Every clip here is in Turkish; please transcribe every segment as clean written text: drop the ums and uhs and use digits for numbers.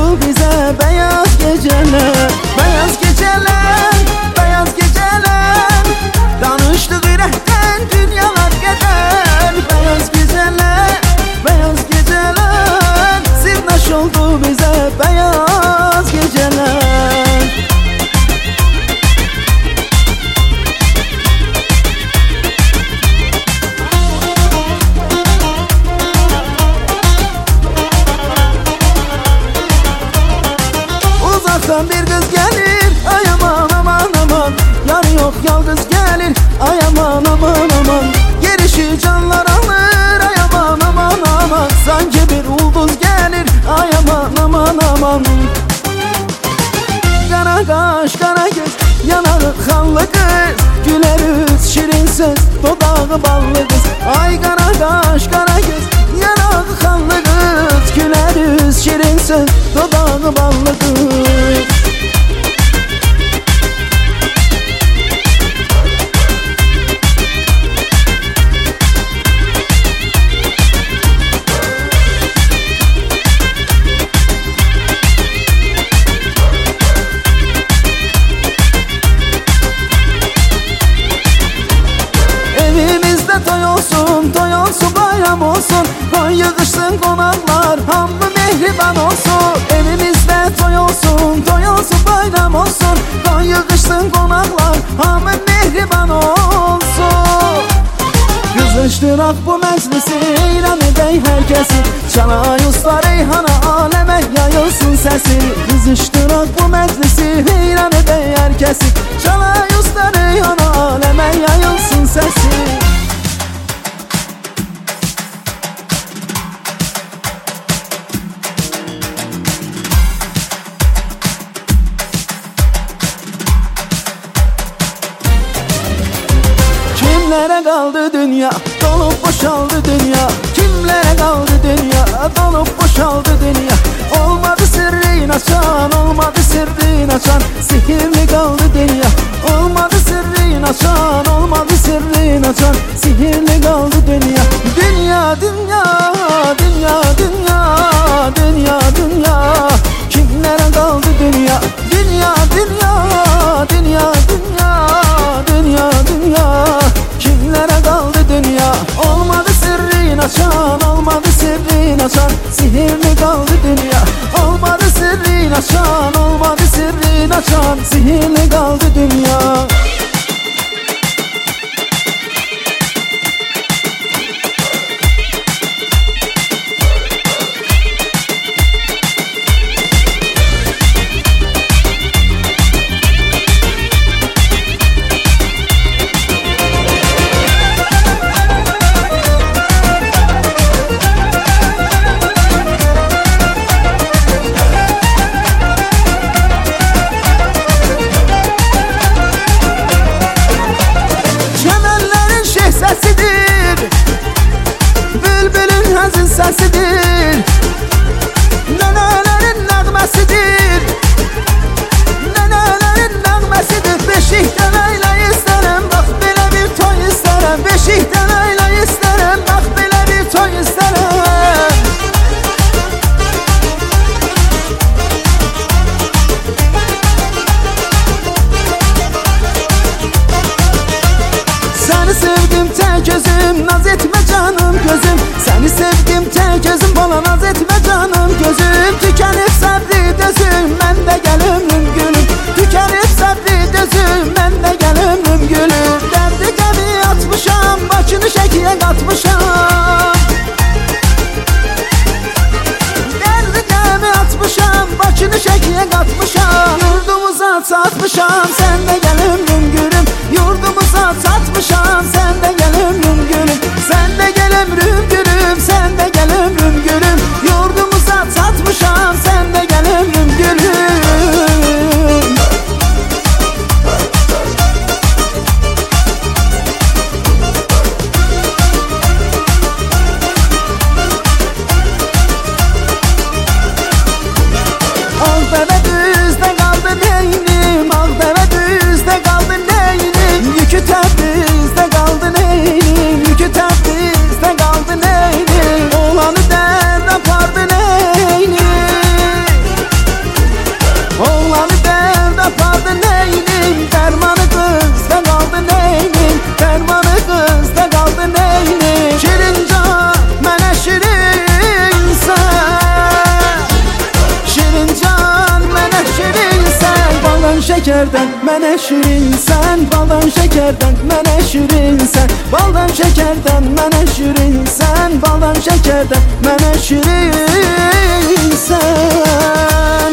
bize beyaz geceler. Beyaz geceler, beyaz geceler. Danıştık ürəkdən dünyalar qədər. Beyaz geceler, beyaz geceler. Sirdaş oldu bize beyaz geceler. Uzaktan bir kız gelir, ay aman aman aman. Yar yok yalnız gelir, ay aman aman aman. Gelişi canlar alır, ay aman aman aman. Sanki bir ulduz gelir, ay aman aman aman. Kara kaş, kara göz, yanağı kanlı kız. Güler yüz, şirin söz, dodağı ballı kız. Ay kara kaş, kara göz, yanağı kanlı kız. Güler yüz, şirin söz, dodağı ballı kız. Toy olsun, toy olsun, bayram olsun. Koy yığışsın konaklar, hamı mehriban olsun. Evimizde toy olsun, toy olsun, bayram olsun. Koy yığışsın konaklar, hamı mehriban olsun. Kızıştırak bu meclisi, eyran edey herkesi. Çalay usta reyhana, aleme yayılsın sesi. Kızıştırak bu meclisi, eyran edey herkesi. Çalay usta reyhana, aleme yayılsın sesi. Kimlere kaldı dünya, dolup boşaldı dünya. Kimlere kaldı dünya, dolup boşaldı dünya. Olmadı sırrını açan, olmadı sırrını açan. Sihirli kaldı dünya. Olmadı sırrını açan, olmadı sırrını açan. Sihirli kaldı dünya. Dünya, dünya, dünya, dünya, dünya, dünya. Kimlere kaldı dünya, dünya, dünya, dünya, dünya, dünya, dünya. Kimlere kaldı dünya? Olmadı sırrını açan, olmadı sırrını açan. Sihirli kaldı dünya. Olmadı sırrını açan, olmadı sırrını açan. Sihirli kaldı dünya. şekerden mənə şirinsən, baldan şekerden mənə şirinsən, baldan şekerden mənə şirinsən, baldan şekerden mənə şirinsən.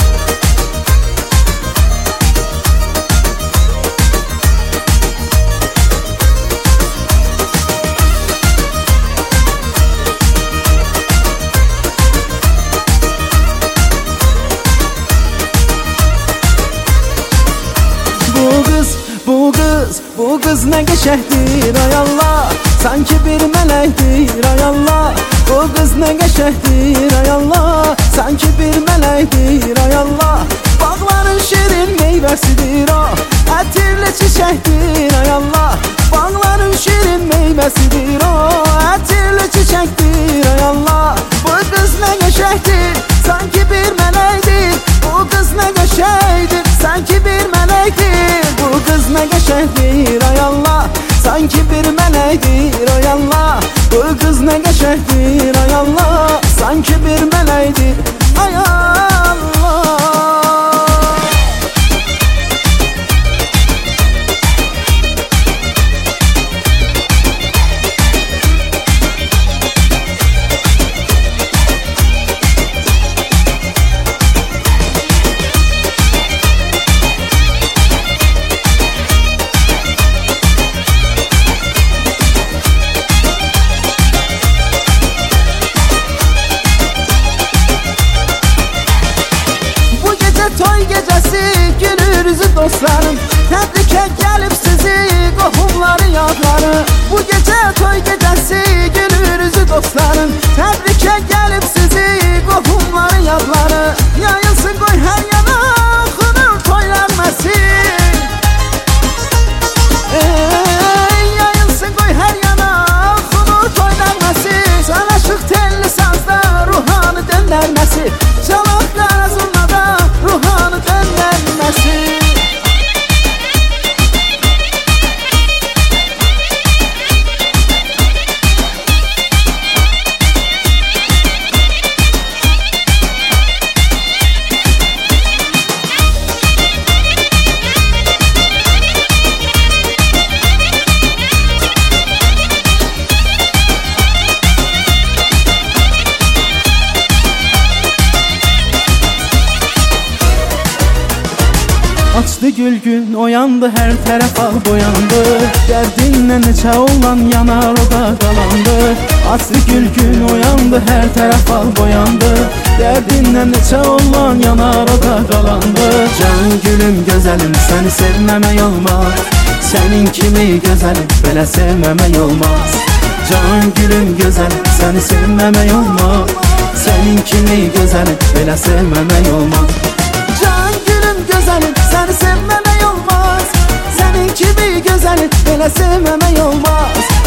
Bu kız ne geçehdir ay Allah, sanki bir melektir ay Allah. Bu kız ne geçehdir ay Allah, sanki bir melektir ay Allah. Bağların şirin meyvesidir o, ətirli çiçektir ay Allah. Bağların şirin meyvesidir o, ətirli çiçektir ay Allah. Bu kız ne geçehdir, sanki bir melektir. Bu kız ne geçehdir, sanki bir melektir. Bu kız ne geçehdir ay Allah, sanki bir melektir ay Allah. Bu kız ne geçehdir ay Allah, sanki bir melektir ay Allah. Toy gecesi gülürüzü dostlarım, təbrikə gəlib sizi qohumları yadları. Bu gece toy gecesi gülürüzü dostlarım, təbrikə gəlib sizi qohumları yadları. Yayılsın qoy hər yana xınır toylar məsin, yayılsın qoy hər yana xınır toylar məsin. Sanaşıq telli sazda ruhanı döndərməsi, çalaq qara zurnada ruhanı döndərməsi. Açdı gül gün oyandı, her tərəf ağ boyandı. Dərdinlə neçə olan yanar o da qalandı. Açdı gül gün oyandı, hər tərəf ağ boyandı. Dərdinlə neçə olan yanar o da qalandı. Can gülüm gözəlim, səni sevməmək olmaz. Sənin kimi gözəlim, belə sevməmək olmaz. Can gülüm gözəlim, səni sevməmək olmaz. Sənin kimi gözəlim, belə sevməmək olmaz. Can gülüm gözəlim, səni sevməmək olmaz. Sənin kimi gözəlim, belə sevməmək olmaz.